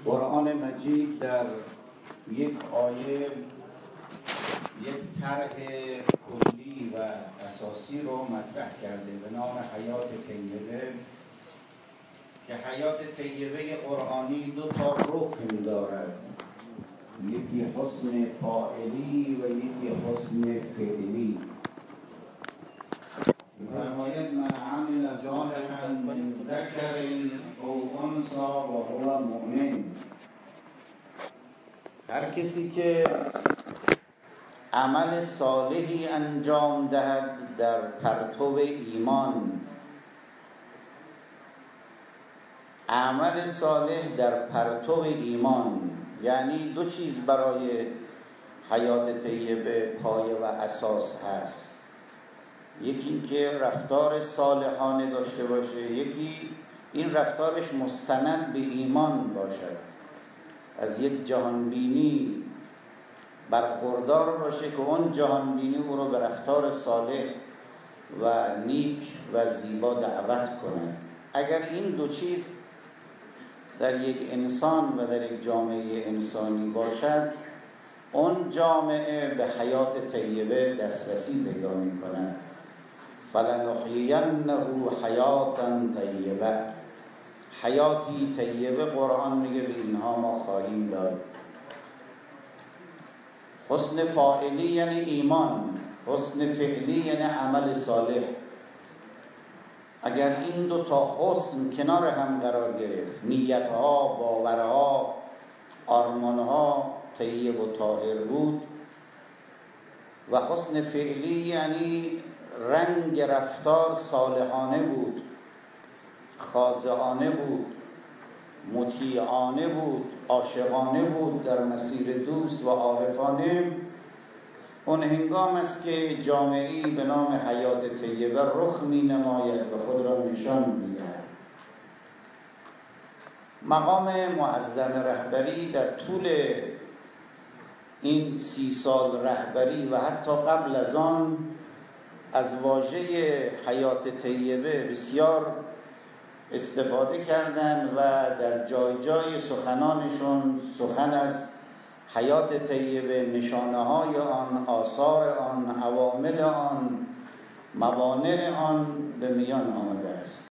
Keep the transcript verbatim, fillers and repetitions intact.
قرآن مجید در یک آیه یک طرح کلی و اساسی رو مطرح کرده به نام حیات طیبه، که حیات طیبه قرآنی دو تا رکن دارد، یکی حسن فاعلی و یکی حسن فعلی. فرماید من عمل صالحا من ذکر او انثی و هو مؤمن، هر کسی که عمل صالحی انجام دهد در پرتو ایمان. عمل صالح در پرتو ایمان یعنی دو چیز برای حیات طیبه پایه و اساس هست. یکی این که رفتار صالحانه داشته باشه، یکی این رفتارش مستند به ایمان باشد، از یک جهانبینی برخوردار باشه که اون جهانبینی او رو به رفتار صالح و نیک و زیبا دعوت کنه. اگر این دو چیز در یک انسان و در یک جامعه انسانی باشد، اون جامعه به حیات طیبه دسترسی پیدا می کند. فلنحیینه حیاتا طیبه، حیاتی طیبه قرآن میگه به اینها ما خواهیم داد. حسن فاعلی یعنی ایمان، حسن فعلی یعنی عمل صالح. اگر این دو تا حسن کنار هم قرار گرفت، نیتها، باورها، آرمانها طیب و طاهر بود، و حسن فعلی یعنی رنگ رفتار صالحانه بود، خاضعانه بود، مطیعانه بود، عاشقانه بود در مسیر دوست و عارفانه، اون هنگام است که جامعه‌ای به نام حیات طیبه رخ می نماید و خود را نشان می دهد. مقام معظم رهبری در طول این سی سال رهبری و حتی قبل از آن از واژه حیات طیبه بسیار استفاده کردند و در جای جای سخنانشون سخن از حیات طیبه، نشانه های آن، آثار آن، عوامل آن، موانع آن به میان آمده است.